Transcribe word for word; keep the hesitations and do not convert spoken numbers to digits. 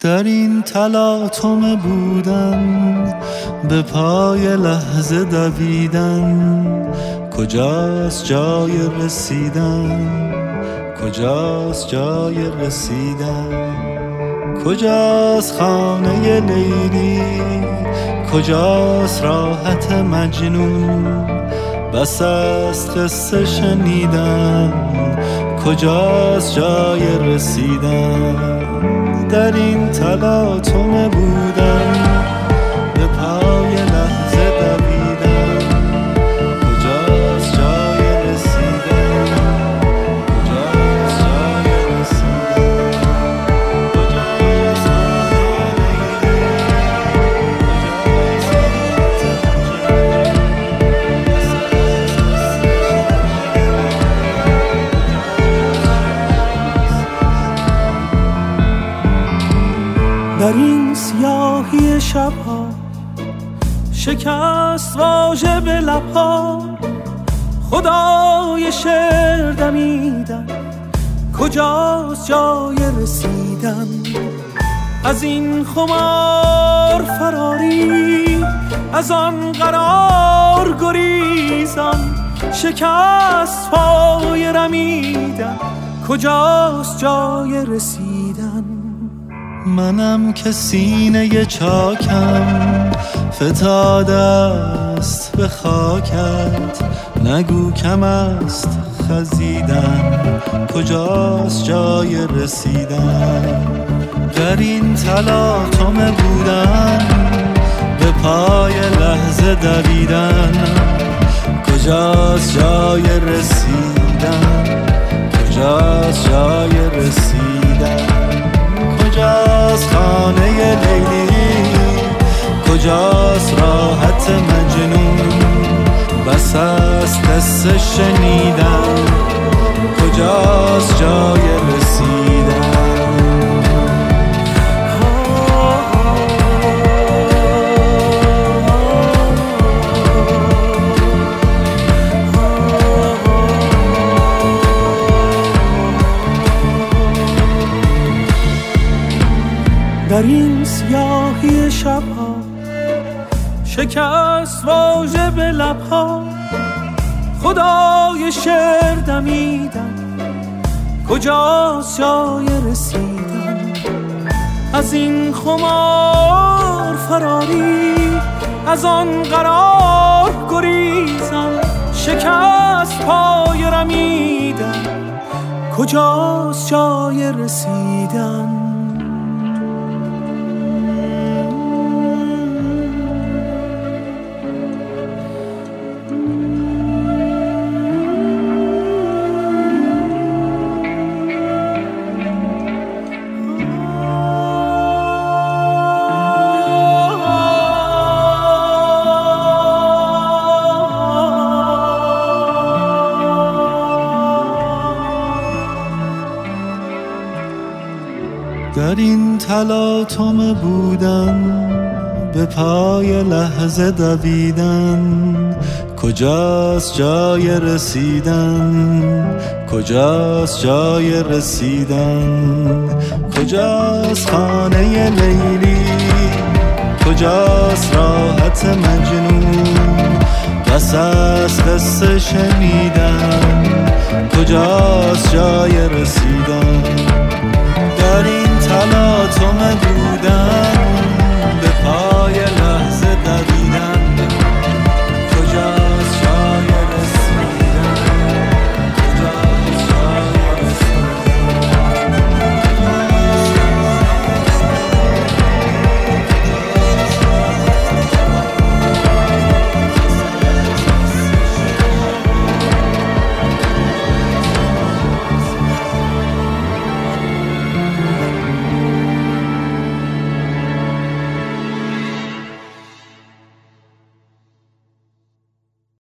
در این تلاطم بودن، به پای لحظه دویدن، کجاست جای رسیدن؟ کجاست جای رسیدن؟ کجاست خانه لیلی؟ کجاست راحت مجنون؟ بس است قصه شنیدن، کجاست جای رسیدن؟ در این تلاطم بودن، به پای لحظه دویدن، کجاست جای رسیدن؟ کجاست جای رسیدن؟ کجاست در این سیاهی شبها شکست واژه به لبها، خدای شعر دمیدن، کجاست جای رسیدن؟ از این خمار فراری، از آن قرار گریزان، شکست پای رمیدن، کجاست جای رسیدن؟ منم که سینه چاکم فتاده است به خاکت، نگو کم است خزیدن، کجاست جای رسیدن؟ در این تلاطم بودن، به پای لحظه دویدن، کجاست جای رسیدن؟ کجاست جای رسیدن؟ کجاست خانه لیلی؟ کجاست راحت مجنون؟ بس است قصه شنیدن، کجاست جای رسیدن؟ در این سیاهی شبها شکست واژه به لبها، خدای شعر دمیدن، کجاست جای رسیدن؟ از این خمار فراری، از آن قرار گریزان، شکست پای رمیدن، کجاست جای رسیدن؟ در این تلاطم بودن، به پای لحظه دویدن، کجاست جای رسیدن؟ کجاست جای رسیدن؟ کجاست خانه لیلی؟ کجاست راحت مجنون؟ بس است قصه شنیدن، کجاست جای رسیدن؟ در این تلاطم